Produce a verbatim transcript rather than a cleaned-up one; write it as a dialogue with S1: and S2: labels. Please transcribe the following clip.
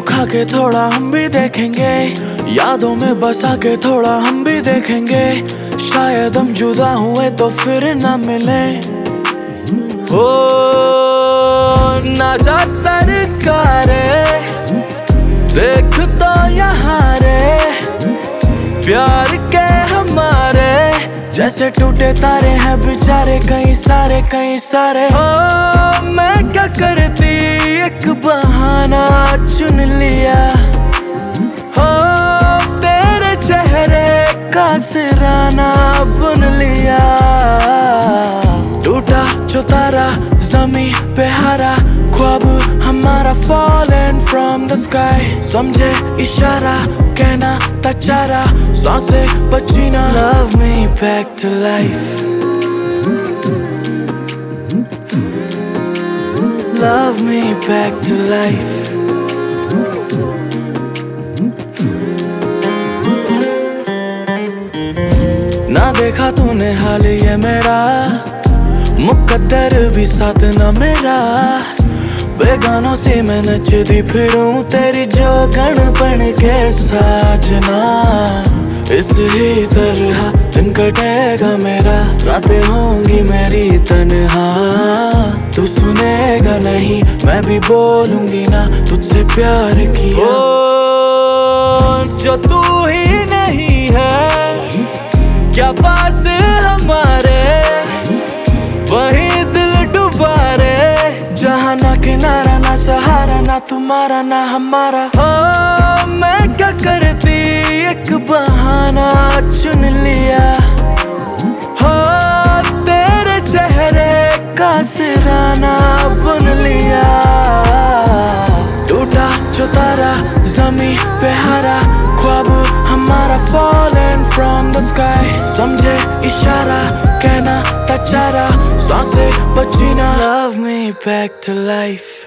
S1: खा के थोड़ा हम भी देखेंगे, यादों में बसा के थोड़ा हम भी देखेंगे। शायद हम जुदा हुए तो फिर ना मिले। ओ ना जा सरकारे, देख तो यहाँ रे प्यार के हमारे जैसे टूटे तारे हैं बेचारे कई सारे कई सारे। ओ मैं क्या करती एक बहाना चुन लिया, हो तेरे चेहरे का सिराना बुन लिया। टूटा जो तारा ज़मीं पे हारा, ख्वाब हमारा fallen from the sky। समझे इशारा कहना था चारा, सांसें बची ना। Love me back to life, love me back to life। ना देखा तूने हाल ये मेरा, मुकद्दर भी साथ ना मेरा। बेगानों से मैं नचती फिरूं तेरी जोगन बन के साजना। इस ही तरह दिन कटेगा मेरा, रातें होंगी मेरी तन्हा। तू सुनेगा नहीं मैं भी बोलूंगी ना तुझसे प्यार किया। ओ जो तू ही नहीं है क्या पास हमारे, वही दिल डुबा रे। जहाँ ना किनारा ना सहारा, ना तुम्हारा ना हमारा। हो मैं क्या करती एक बहाना चुन लिया, हो तेरे चेहरे का सिराना बुन लिया। टूटा जो तारा ज़मीं पे हारा, ख्वाब हमारा fallen from the sky। समझे इशारा कहना था चारा, सांसें बची ना। Love me back to life।